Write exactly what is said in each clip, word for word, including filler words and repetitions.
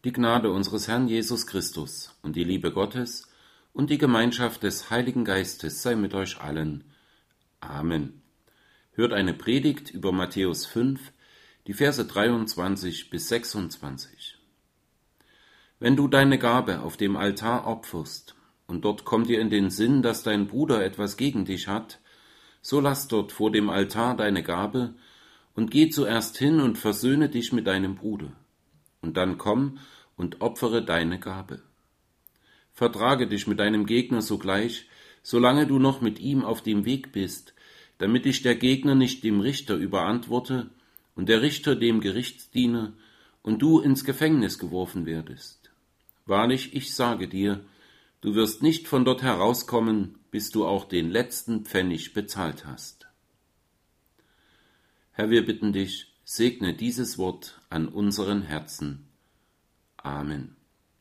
Die Gnade unseres Herrn Jesus Christus und die Liebe Gottes und die Gemeinschaft des Heiligen Geistes sei mit euch allen. Amen. Hört eine Predigt über Matthäus fünf, die Verse dreiundzwanzig bis sechsundzwanzig. Wenn du deine Gabe auf dem Altar opferst und dort kommt dir in den Sinn, dass dein Bruder etwas gegen dich hat, so lass dort vor dem Altar deine Gabe und geh zuerst hin und versöhne dich mit deinem Bruder. Und dann komm und opfere deine Gabe. Vertrage dich mit deinem Gegner sogleich, solange du noch mit ihm auf dem Weg bist, damit dich der Gegner nicht dem Richter überantworte und der Richter dem Gerichtsdiener und du ins Gefängnis geworfen werdest. Wahrlich, ich sage dir, du wirst nicht von dort herauskommen, bis du auch den letzten Pfennig bezahlt hast. Herr, wir bitten dich, segne dieses Wort an unseren Herzen. Amen.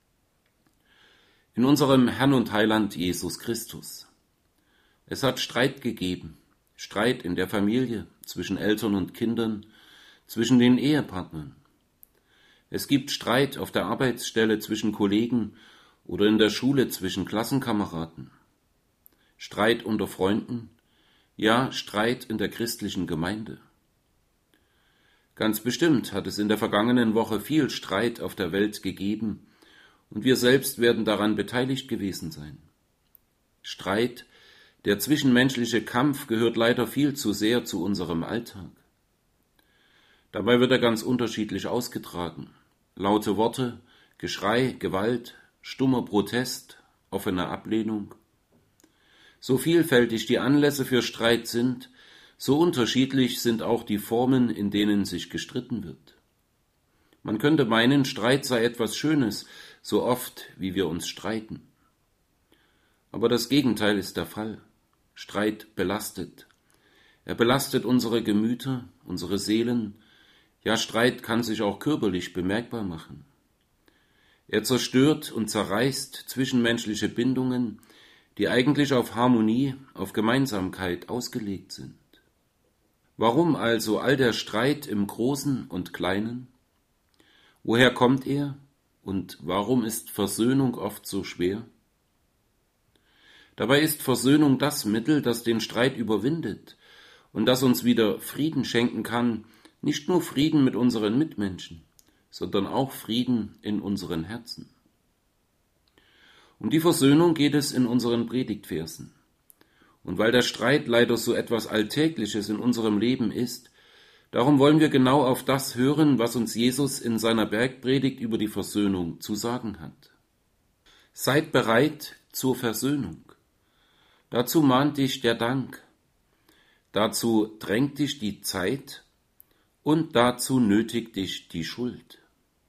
In unserem Herrn und Heiland Jesus Christus. Es hat Streit gegeben, Streit in der Familie, zwischen Eltern und Kindern, zwischen den Ehepartnern. Es gibt Streit auf der Arbeitsstelle zwischen Kollegen oder in der Schule zwischen Klassenkameraden. Streit unter Freunden, ja, Streit in der christlichen Gemeinde. Ganz bestimmt hat es in der vergangenen Woche viel Streit auf der Welt gegeben und wir selbst werden daran beteiligt gewesen sein. Streit, der zwischenmenschliche Kampf gehört leider viel zu sehr zu unserem Alltag. Dabei wird er ganz unterschiedlich ausgetragen. Laute Worte, Geschrei, Gewalt, stummer Protest, offene Ablehnung. So vielfältig die Anlässe für Streit sind, so unterschiedlich sind auch die Formen, in denen sich gestritten wird. Man könnte meinen, Streit sei etwas Schönes, so oft wie wir uns streiten. Aber das Gegenteil ist der Fall. Streit belastet. Er belastet unsere Gemüter, unsere Seelen. Ja, Streit kann sich auch körperlich bemerkbar machen. Er zerstört und zerreißt zwischenmenschliche Bindungen, die eigentlich auf Harmonie, auf Gemeinsamkeit ausgelegt sind. Warum also all der Streit im Großen und Kleinen? Woher kommt er und warum ist Versöhnung oft so schwer? Dabei ist Versöhnung das Mittel, das den Streit überwindet und das uns wieder Frieden schenken kann, nicht nur Frieden mit unseren Mitmenschen, sondern auch Frieden in unseren Herzen. Um die Versöhnung geht es in unseren Predigtversen. Und weil der Streit leider so etwas Alltägliches in unserem Leben ist, darum wollen wir genau auf das hören, was uns Jesus in seiner Bergpredigt über die Versöhnung zu sagen hat. Seid bereit zur Versöhnung. Dazu mahnt dich der Dank. Dazu drängt dich die Zeit und dazu nötigt dich die Schuld.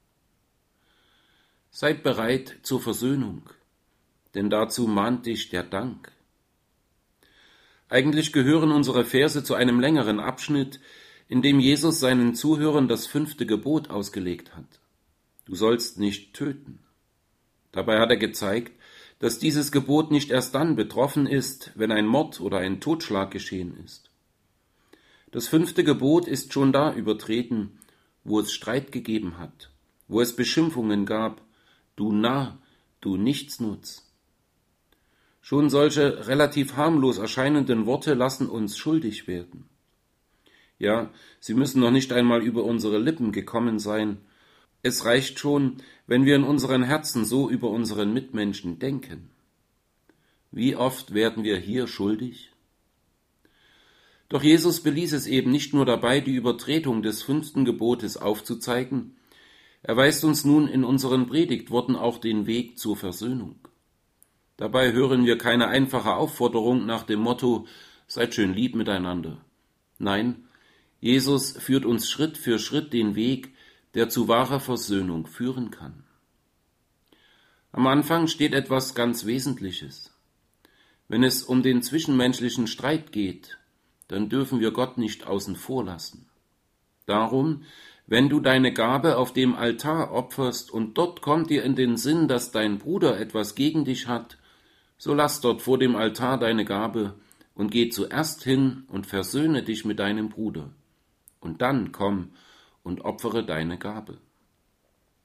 Seid bereit zur Versöhnung, denn dazu mahnt dich der Dank. Eigentlich gehören unsere Verse zu einem längeren Abschnitt, in dem Jesus seinen Zuhörern das fünfte Gebot ausgelegt hat. Du sollst nicht töten. Dabei hat er gezeigt, dass dieses Gebot nicht erst dann betroffen ist, wenn ein Mord oder ein Totschlag geschehen ist. Das fünfte Gebot ist schon da übertreten, wo es Streit gegeben hat, wo es Beschimpfungen gab, du Narr, du Nichtsnutz. Schon solche relativ harmlos erscheinenden Worte lassen uns schuldig werden. Ja, sie müssen noch nicht einmal über unsere Lippen gekommen sein. Es reicht schon, wenn wir in unseren Herzen so über unseren Mitmenschen denken. Wie oft werden wir hier schuldig? Doch Jesus beließ es eben nicht nur dabei, die Übertretung des fünften Gebotes aufzuzeigen, er weist uns nun in unseren Predigtworten auch den Weg zur Versöhnung. Dabei hören wir keine einfache Aufforderung nach dem Motto, seid schön lieb miteinander. Nein, Jesus führt uns Schritt für Schritt den Weg, der zu wahrer Versöhnung führen kann. Am Anfang steht etwas ganz Wesentliches. Wenn es um den zwischenmenschlichen Streit geht, dann dürfen wir Gott nicht außen vor lassen. Darum, wenn du deine Gabe auf dem Altar opferst und dort kommt dir in den Sinn, dass dein Bruder etwas gegen dich hat, so lass dort vor dem Altar deine Gabe und geh zuerst hin und versöhne dich mit deinem Bruder. Und dann komm und opfere deine Gabe.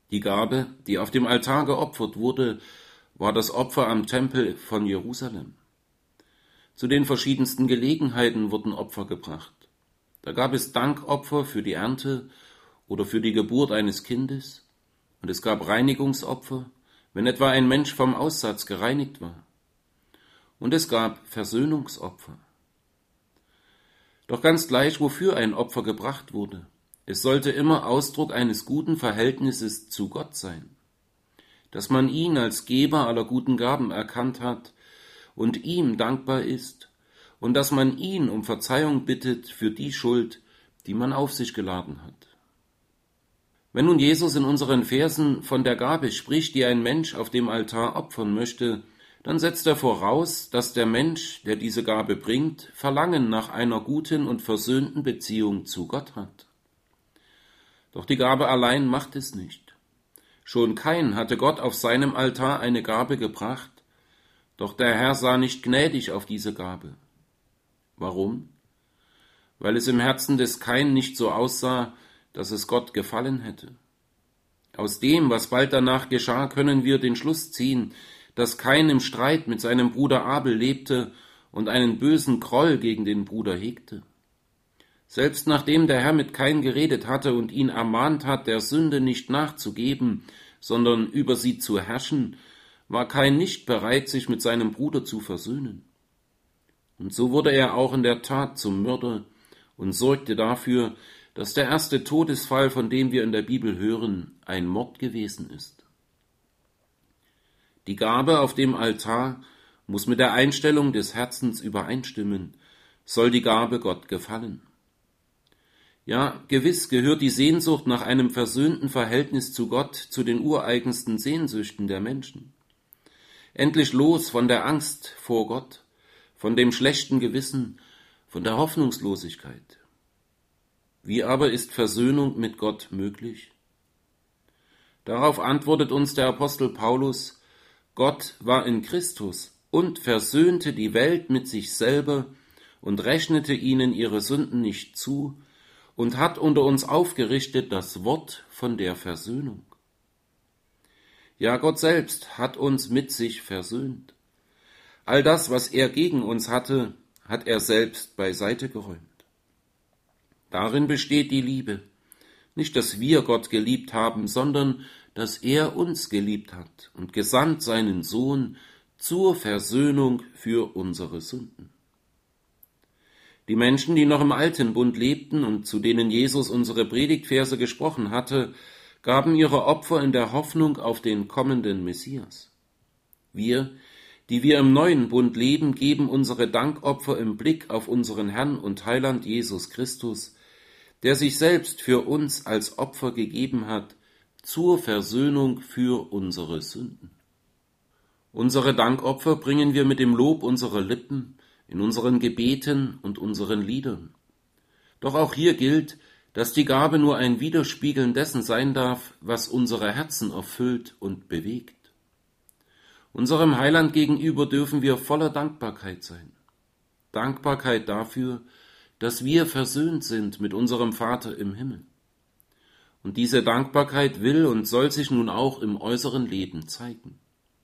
Die Gabe, die auf dem Altar geopfert wurde, war das Opfer am Tempel von Jerusalem. Zu den verschiedensten Gelegenheiten wurden Opfer gebracht. Da gab es Dankopfer für die Ernte oder für die Geburt eines Kindes, und es gab Reinigungsopfer, wenn etwa ein Mensch vom Aussatz gereinigt war. Und es gab Versöhnungsopfer. Doch ganz gleich, wofür ein Opfer gebracht wurde, es sollte immer Ausdruck eines guten Verhältnisses zu Gott sein, dass man ihn als Geber aller guten Gaben erkannt hat und ihm dankbar ist und dass man ihn um Verzeihung bittet für die Schuld, die man auf sich geladen hat. Wenn nun Jesus in unseren Versen von der Gabe spricht, die ein Mensch auf dem Altar opfern möchte, dann setzt er voraus, dass der Mensch, der diese Gabe bringt, Verlangen nach einer guten und versöhnten Beziehung zu Gott hat. Doch die Gabe allein macht es nicht. Schon Kain hatte Gott auf seinem Altar eine Gabe gebracht, doch der Herr sah nicht gnädig auf diese Gabe. Warum? Weil es im Herzen des Kain nicht so aussah, dass es Gott gefallen hätte. Aus dem, was bald danach geschah, können wir den Schluss ziehen, dass Kain im Streit mit seinem Bruder Abel lebte und einen bösen Groll gegen den Bruder hegte. Selbst nachdem der Herr mit Kain geredet hatte und ihn ermahnt hat, der Sünde nicht nachzugeben, sondern über sie zu herrschen, war Kain nicht bereit, sich mit seinem Bruder zu versöhnen. Und so wurde er auch in der Tat zum Mörder und sorgte dafür, dass der erste Todesfall, von dem wir in der Bibel hören, ein Mord gewesen ist. Die Gabe auf dem Altar muss mit der Einstellung des Herzens übereinstimmen, soll die Gabe Gott gefallen. Ja, gewiss gehört die Sehnsucht nach einem versöhnten Verhältnis zu Gott zu den ureigensten Sehnsüchten der Menschen. Endlich los von der Angst vor Gott, von dem schlechten Gewissen, von der Hoffnungslosigkeit. Wie aber ist Versöhnung mit Gott möglich? Darauf antwortet uns der Apostel Paulus: Gott war in Christus und versöhnte die Welt mit sich selber und rechnete ihnen ihre Sünden nicht zu und hat unter uns aufgerichtet das Wort von der Versöhnung. Ja, Gott selbst hat uns mit sich versöhnt. All das, was er gegen uns hatte, hat er selbst beiseite geräumt. Darin besteht die Liebe. Nicht, dass wir Gott geliebt haben, sondern dass er uns geliebt hat und gesandt seinen Sohn zur Versöhnung für unsere Sünden. Die Menschen, die noch im alten Bund lebten und zu denen Jesus unsere Predigtverse gesprochen hatte, gaben ihre Opfer in der Hoffnung auf den kommenden Messias. Wir, die wir im neuen Bund leben, geben unsere Dankopfer im Blick auf unseren Herrn und Heiland Jesus Christus, der sich selbst für uns als Opfer gegeben hat, zur Versöhnung für unsere Sünden. Unsere Dankopfer bringen wir mit dem Lob unserer Lippen, in unseren Gebeten und unseren Liedern. Doch auch hier gilt, dass die Gabe nur ein Widerspiegeln dessen sein darf, was unsere Herzen erfüllt und bewegt. Unserem Heiland gegenüber dürfen wir voller Dankbarkeit sein. Dankbarkeit dafür, dass wir versöhnt sind mit unserem Vater im Himmel. Und diese Dankbarkeit will und soll sich nun auch im äußeren Leben zeigen.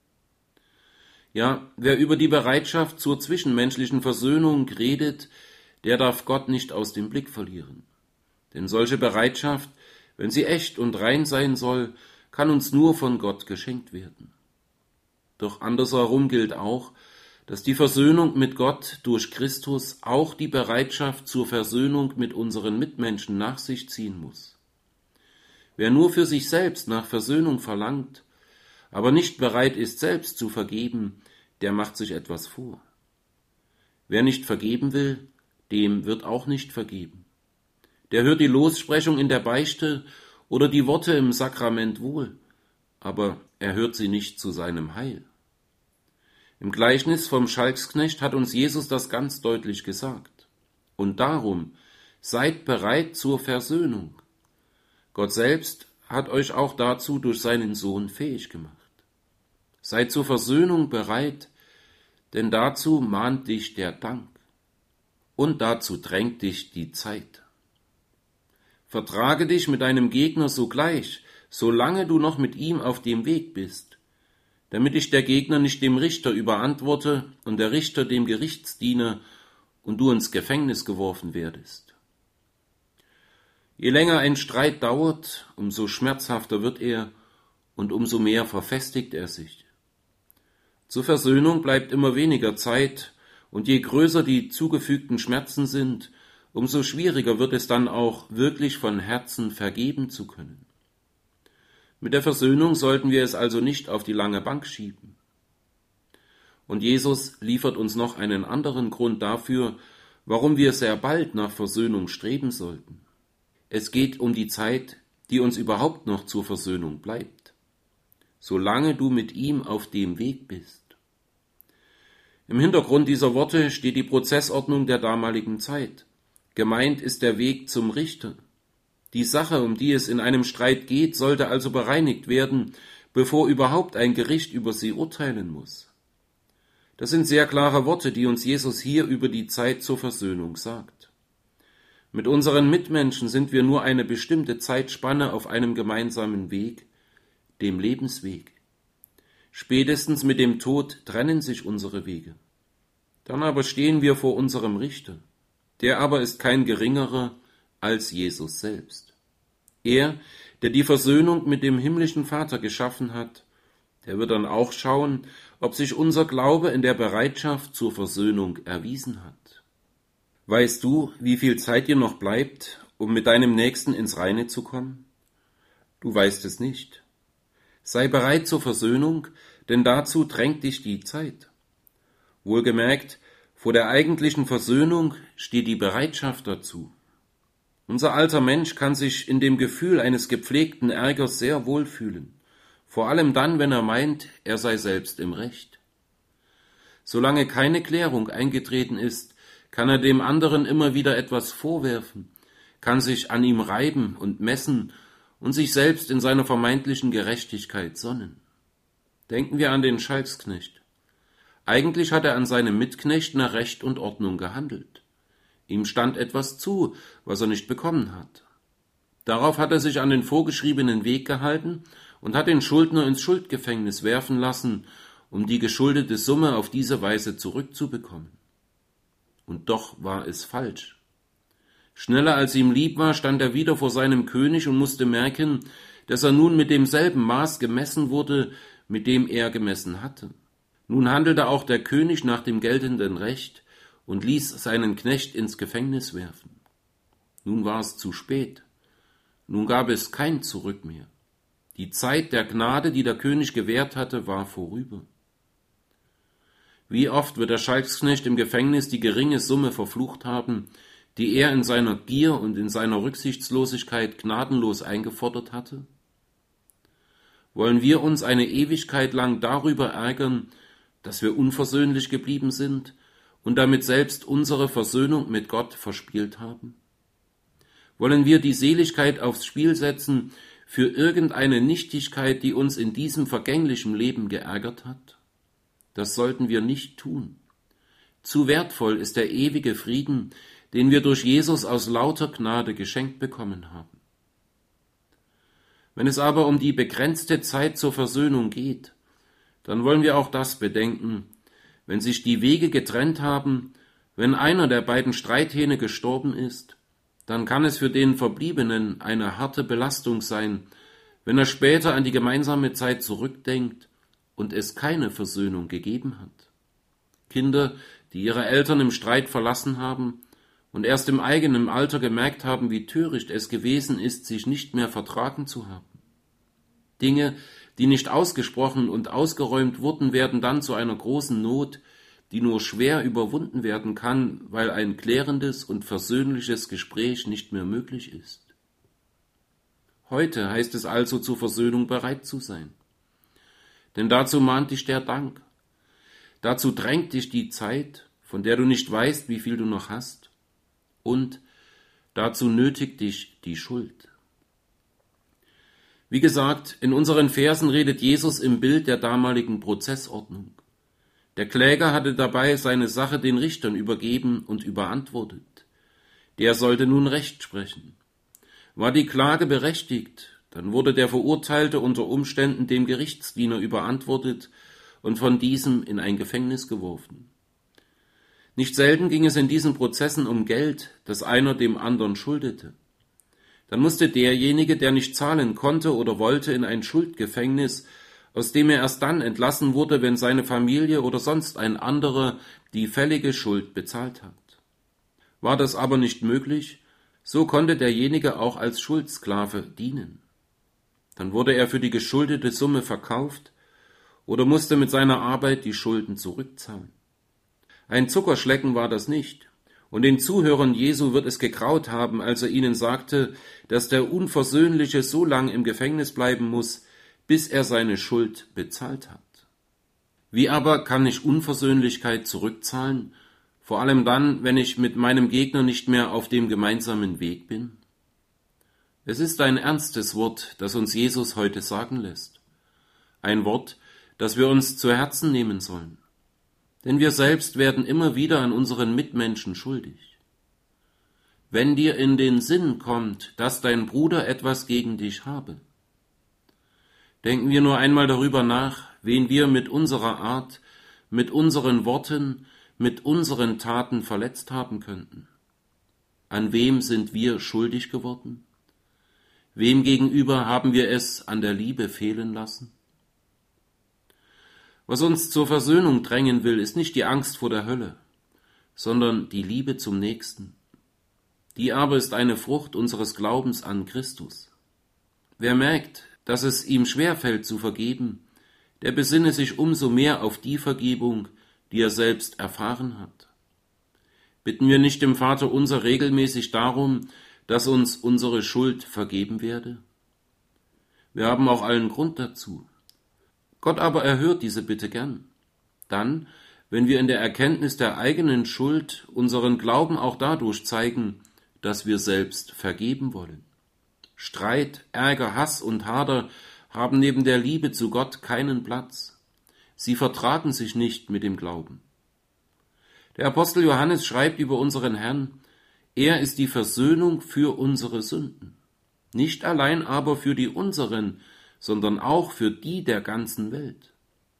Ja, wer über die Bereitschaft zur zwischenmenschlichen Versöhnung redet, der darf Gott nicht aus dem Blick verlieren. Denn solche Bereitschaft, wenn sie echt und rein sein soll, kann uns nur von Gott geschenkt werden. Doch andersherum gilt auch, dass die Versöhnung mit Gott durch Christus auch die Bereitschaft zur Versöhnung mit unseren Mitmenschen nach sich ziehen muss. Wer nur für sich selbst nach Versöhnung verlangt, aber nicht bereit ist, selbst zu vergeben, der macht sich etwas vor. Wer nicht vergeben will, dem wird auch nicht vergeben. Der hört die Lossprechung in der Beichte oder die Worte im Sakrament wohl, aber er hört sie nicht zu seinem Heil. Im Gleichnis vom Schalksknecht hat uns Jesus das ganz deutlich gesagt. Und darum, seid bereit zur Versöhnung. Gott selbst hat euch auch dazu durch seinen Sohn fähig gemacht. Seid zur Versöhnung bereit, denn dazu mahnt dich der Dank und dazu drängt dich die Zeit. Vertrage dich mit deinem Gegner sogleich, solange du noch mit ihm auf dem Weg bist, damit dich der Gegner nicht dem Richter überantworte und der Richter dem Gerichtsdiener und du ins Gefängnis geworfen werdest. Je länger ein Streit dauert, umso schmerzhafter wird er und umso mehr verfestigt er sich. Zur Versöhnung bleibt immer weniger Zeit, und je größer die zugefügten Schmerzen sind, umso schwieriger wird es dann auch, wirklich von Herzen vergeben zu können. Mit der Versöhnung sollten wir es also nicht auf die lange Bank schieben. Und Jesus liefert uns noch einen anderen Grund dafür, warum wir sehr bald nach Versöhnung streben sollten. Es geht um die Zeit, die uns überhaupt noch zur Versöhnung bleibt, solange du mit ihm auf dem Weg bist. Im Hintergrund dieser Worte steht die Prozessordnung der damaligen Zeit. Gemeint ist der Weg zum Richter. Die Sache, um die es in einem Streit geht, sollte also bereinigt werden, bevor überhaupt ein Gericht über sie urteilen muss. Das sind sehr klare Worte, die uns Jesus hier über die Zeit zur Versöhnung sagt. Mit unseren Mitmenschen sind wir nur eine bestimmte Zeitspanne auf einem gemeinsamen Weg, dem Lebensweg. Spätestens mit dem Tod trennen sich unsere Wege. Dann aber stehen wir vor unserem Richter. Der aber ist kein geringerer als Jesus selbst. Er, der die Versöhnung mit dem himmlischen Vater geschaffen hat, der wird dann auch schauen, ob sich unser Glaube in der Bereitschaft zur Versöhnung erwiesen hat. Weißt du, wie viel Zeit dir noch bleibt, um mit deinem Nächsten ins Reine zu kommen? Du weißt es nicht. Sei bereit zur Versöhnung, denn dazu drängt dich die Zeit. Wohlgemerkt, vor der eigentlichen Versöhnung steht die Bereitschaft dazu. Unser alter Mensch kann sich in dem Gefühl eines gepflegten Ärgers sehr wohlfühlen, vor allem dann, wenn er meint, er sei selbst im Recht. Solange keine Klärung eingetreten ist, kann er dem anderen immer wieder etwas vorwerfen, kann sich an ihm reiben und messen und sich selbst in seiner vermeintlichen Gerechtigkeit sonnen. Denken wir an den Schalksknecht. Eigentlich hat er an seinem Mitknecht nach Recht und Ordnung gehandelt. Ihm stand etwas zu, was er nicht bekommen hat. Darauf hat er sich an den vorgeschriebenen Weg gehalten und hat den Schuldner ins Schuldgefängnis werfen lassen, um die geschuldete Summe auf diese Weise zurückzubekommen. Und doch war es falsch. Schneller als ihm lieb war, stand er wieder vor seinem König und musste merken, dass er nun mit demselben Maß gemessen wurde, mit dem er gemessen hatte. Nun handelte auch der König nach dem geltenden Recht und ließ seinen Knecht ins Gefängnis werfen. Nun war es zu spät. Nun gab es kein Zurück mehr. Die Zeit der Gnade, die der König gewährt hatte, war vorüber. Wie oft wird der Schalksknecht im Gefängnis die geringe Summe verflucht haben, die er in seiner Gier und in seiner Rücksichtslosigkeit gnadenlos eingefordert hatte? Wollen wir uns eine Ewigkeit lang darüber ärgern, dass wir unversöhnlich geblieben sind und damit selbst unsere Versöhnung mit Gott verspielt haben? Wollen wir die Seligkeit aufs Spiel setzen für irgendeine Nichtigkeit, die uns in diesem vergänglichen Leben geärgert hat? Das sollten wir nicht tun. Zu wertvoll ist der ewige Frieden, den wir durch Jesus aus lauter Gnade geschenkt bekommen haben. Wenn es aber um die begrenzte Zeit zur Versöhnung geht, dann wollen wir auch das bedenken, wenn sich die Wege getrennt haben, wenn einer der beiden Streithähne gestorben ist, dann kann es für den Verbliebenen eine harte Belastung sein, wenn er später an die gemeinsame Zeit zurückdenkt und es keine Versöhnung gegeben hat. Kinder, die ihre Eltern im Streit verlassen haben und erst im eigenen Alter gemerkt haben, wie töricht es gewesen ist, sich nicht mehr vertragen zu haben. Dinge, die nicht ausgesprochen und ausgeräumt wurden, werden dann zu einer großen Not, die nur schwer überwunden werden kann, weil ein klärendes und versöhnliches Gespräch nicht mehr möglich ist. Heute heißt es also, zur Versöhnung bereit zu sein. Denn dazu mahnt dich der Dank. Dazu drängt dich die Zeit, von der du nicht weißt, wie viel du noch hast. Und dazu nötigt dich die Schuld. Wie gesagt, in unseren Versen redet Jesus im Bild der damaligen Prozessordnung. Der Kläger hatte dabei seine Sache den Richtern übergeben und überantwortet. Der sollte nun Recht sprechen. War die Klage berechtigt, Dann wurde der Verurteilte unter Umständen dem Gerichtsdiener überantwortet und von diesem in ein Gefängnis geworfen. Nicht selten ging es in diesen Prozessen um Geld, das einer dem anderen schuldete. Dann musste derjenige, der nicht zahlen konnte oder wollte, in ein Schuldgefängnis, aus dem er erst dann entlassen wurde, wenn seine Familie oder sonst ein anderer die fällige Schuld bezahlt hat. War das aber nicht möglich, so konnte derjenige auch als Schuldsklave dienen. Dann wurde er für die geschuldete Summe verkauft oder musste mit seiner Arbeit die Schulden zurückzahlen. Ein Zuckerschlecken war das nicht, und den Zuhörern Jesu wird es gegraut haben, als er ihnen sagte, dass der Unversöhnliche so lang im Gefängnis bleiben muss, bis er seine Schuld bezahlt hat. Wie aber kann ich Unversöhnlichkeit zurückzahlen, vor allem dann, wenn ich mit meinem Gegner nicht mehr auf dem gemeinsamen Weg bin? Es ist ein ernstes Wort, das uns Jesus heute sagen lässt. Ein Wort, das wir uns zu Herzen nehmen sollen. Denn wir selbst werden immer wieder an unseren Mitmenschen schuldig. Wenn dir in den Sinn kommt, dass dein Bruder etwas gegen dich habe, denken wir nur einmal darüber nach, wen wir mit unserer Art, mit unseren Worten, mit unseren Taten verletzt haben könnten. An wem sind wir schuldig geworden? Wem gegenüber haben wir es an der Liebe fehlen lassen? Was uns zur Versöhnung drängen will, ist nicht die Angst vor der Hölle, sondern die Liebe zum Nächsten. Die aber ist eine Frucht unseres Glaubens an Christus. Wer merkt, dass es ihm schwerfällt zu vergeben, der besinne sich umso mehr auf die Vergebung, die er selbst erfahren hat. Bitten wir nicht dem Vater unser regelmäßig darum, dass uns unsere Schuld vergeben werde? Wir haben auch allen Grund dazu. Gott aber erhört diese Bitte gern. Dann, wenn wir in der Erkenntnis der eigenen Schuld unseren Glauben auch dadurch zeigen, dass wir selbst vergeben wollen. Streit, Ärger, Hass und Hader haben neben der Liebe zu Gott keinen Platz. Sie vertragen sich nicht mit dem Glauben. Der Apostel Johannes schreibt über unseren Herrn: Er ist die Versöhnung für unsere Sünden. Nicht allein aber für die unseren, sondern auch für die der ganzen Welt.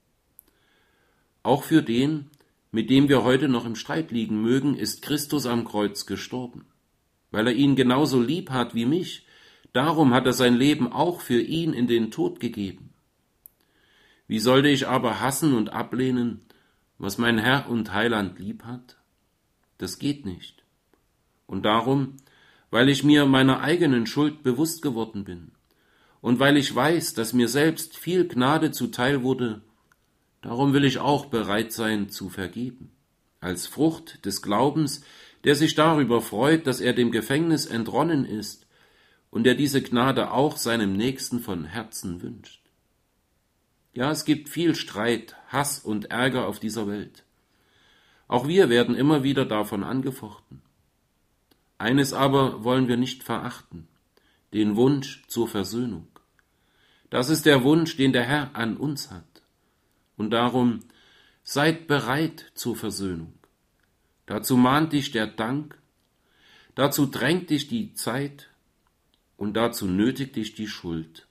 Auch für den, mit dem wir heute noch im Streit liegen mögen, ist Christus am Kreuz gestorben. Weil er ihn genauso lieb hat wie mich, darum hat er sein Leben auch für ihn in den Tod gegeben. Wie sollte ich aber hassen und ablehnen, was mein Herr und Heiland lieb hat? Das geht nicht. Und darum, weil ich mir meiner eigenen Schuld bewusst geworden bin und weil ich weiß, dass mir selbst viel Gnade zuteil wurde, darum will ich auch bereit sein zu vergeben, als Frucht des Glaubens, der sich darüber freut, dass er dem Gefängnis entronnen ist und der diese Gnade auch seinem Nächsten von Herzen wünscht. Ja, es gibt viel Streit, Hass und Ärger auf dieser Welt. Auch wir werden immer wieder davon angefochten. Eines aber wollen wir nicht verachten: den Wunsch zur Versöhnung. Das ist der Wunsch, den der Herr an uns hat. Und darum, seid bereit zur Versöhnung. Dazu mahnt dich der Dank, dazu drängt dich die Zeit und dazu nötigt dich die Schuld.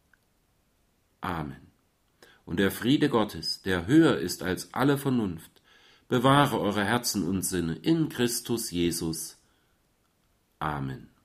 Amen. Und der Friede Gottes, der höher ist als alle Vernunft, bewahre eure Herzen und Sinne in Christus Jesus. Amen.